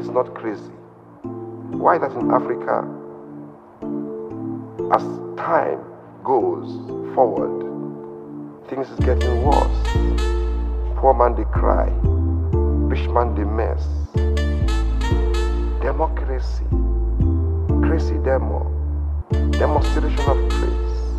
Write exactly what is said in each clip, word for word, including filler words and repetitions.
it's not crazy, why that in Africa, as time goes forward, things is getting worse. Poor man they cry, rich man they mess. Democracy, crazy demo, demonstration of grace.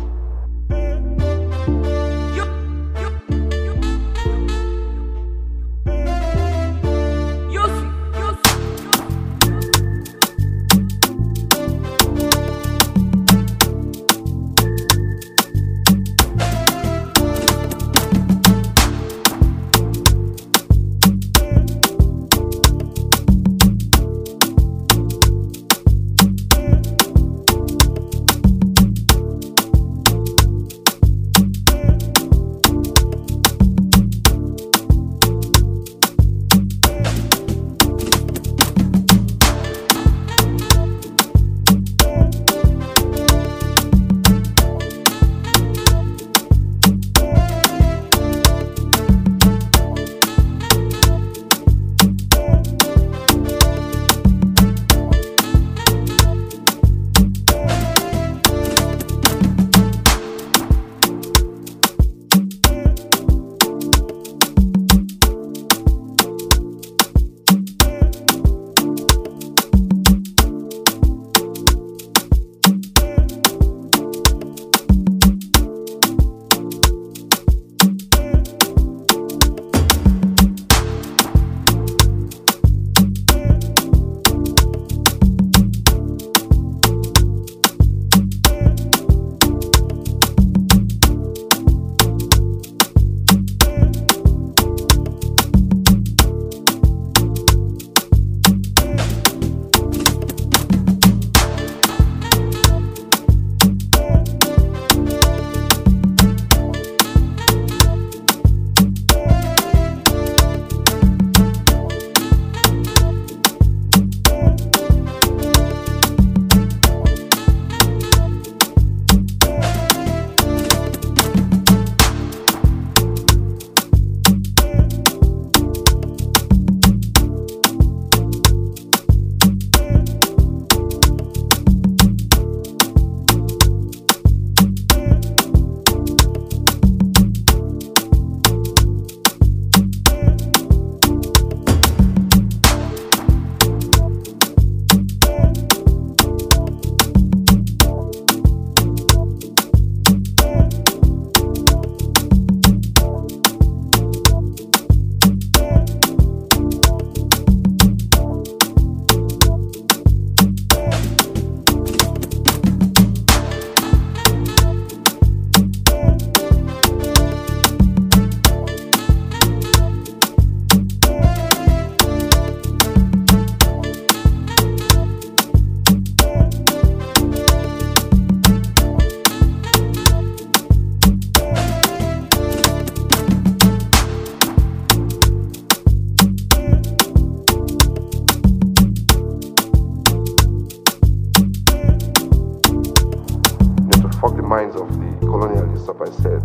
Fuck the minds of the colonialists up. I said,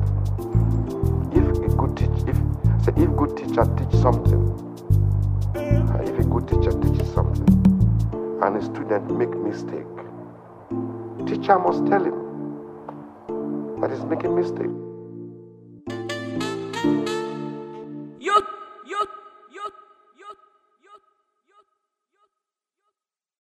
if a good teach, if say if good teacher teach something, uh, if a good teacher teaches something, and a student make mistake, teacher must tell him that he's making mistake.